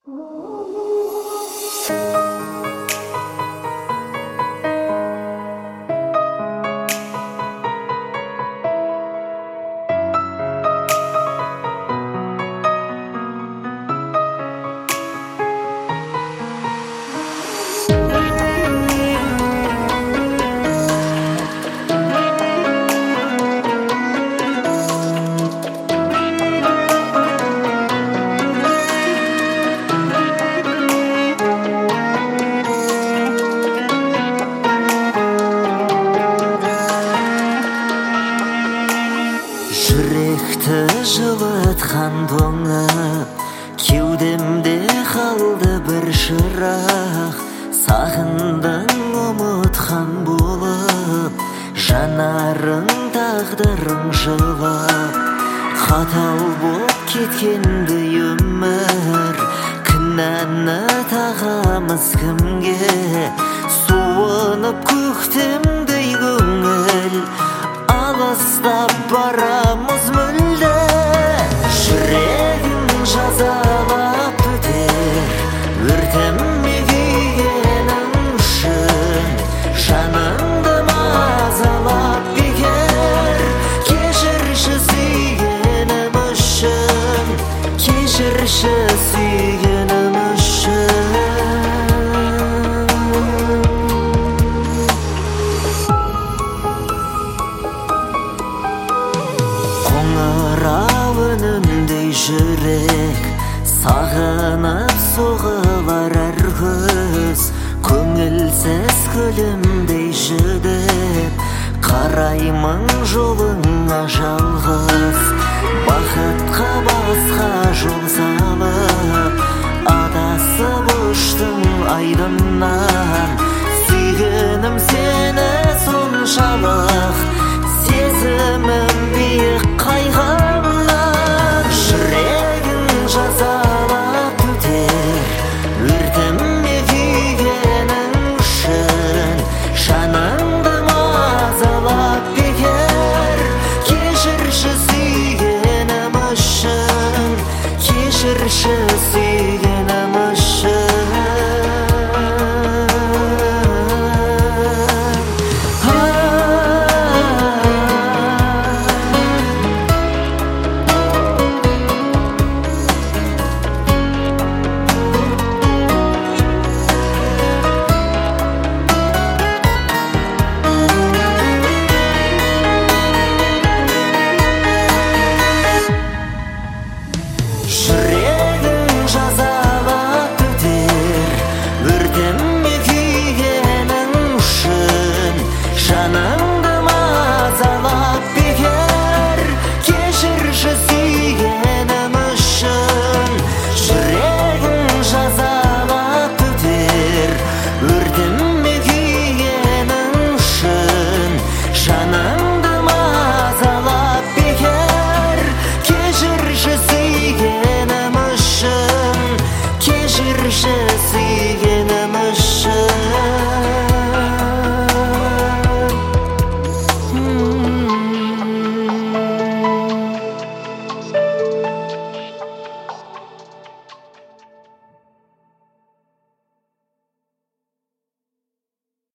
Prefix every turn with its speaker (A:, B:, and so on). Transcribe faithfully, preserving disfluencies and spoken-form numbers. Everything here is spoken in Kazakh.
A: Жүректі жылытқан тоңып, кеудемде қалды бір шырақ. Сағындың ұмытқан болып, жанарың тағдырың жылап. Қатал боп кеткенді өмір, кінәні тағамыз кімге? Суынып көктемдей көңіл, алыстап барамыз мүлде. Жүрегім жазалап өтер, өртеме күйгенің үшін. Жаныңды мазалап бекер, кешірші сүйгенім үшін, кешірші сүйгенім үшін. Қоңырау үніндей жүрек, сағынып соғылар әр көз. Көңілсіз күлімдей жүдеп, қараймын жолыңа жалғыз. Бақытқа басқа жол салып, адасып ұштым айдыннан. Сүйгенім сені соншалық, сезімім биік қайғымнан. Жүрегің жазалап өтер, өртеме күйгенің үшін. Жаныңды мазалап бекер, кешірші сүйгенім үшін, кешірші сүйгенім үшін.